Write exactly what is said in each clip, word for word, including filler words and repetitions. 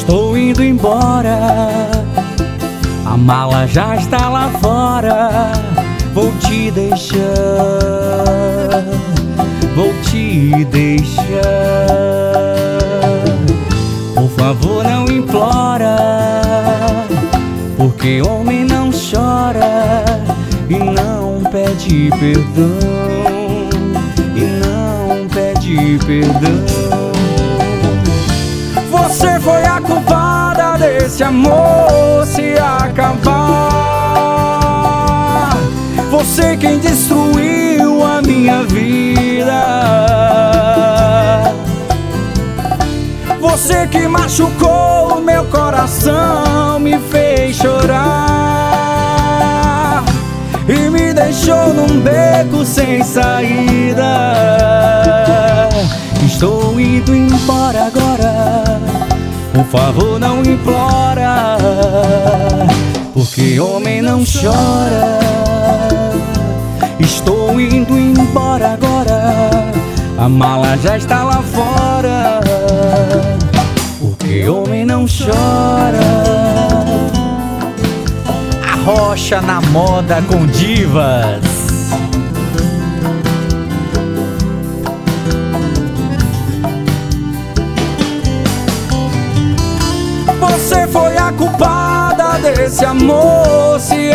Estou indo embora, a mala já está lá fora. Vou te deixar, vou te deixar. Por favor, não implora, porque homem não chora e não pede perdão, e não pede perdão. Você foi a culpada desse amor se acabar. Você quem destruiu a minha vida. Você que machucou o meu coração, me fez chorar e me deixou num beco sem saída. Estou indo embora agora, por favor não implora, porque homem não chora. Estou indo embora agora, a mala já está lá fora, porque homem não chora. A Rocha na moda com divas. Você foi a culpada desse amor se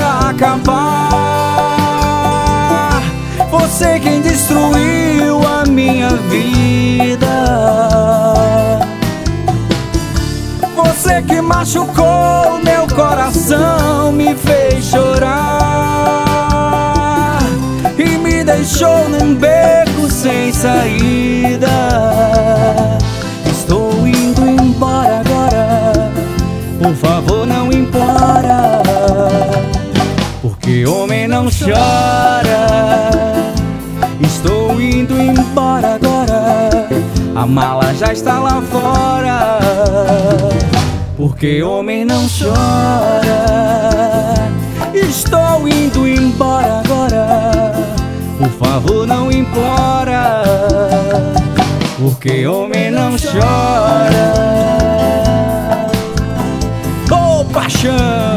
acabar. Você quem destruiu a minha vida. Você que machucou meu coração, me fez chorar e me deixou num beco sem saída. Estou indo embora agora, por favor não implora, porque homem não chora. Estou indo embora agora, a mala já está lá fora, porque homem não chora. Estou indo embora agora, por favor não implora, porque homem não chora. Ô, paixão!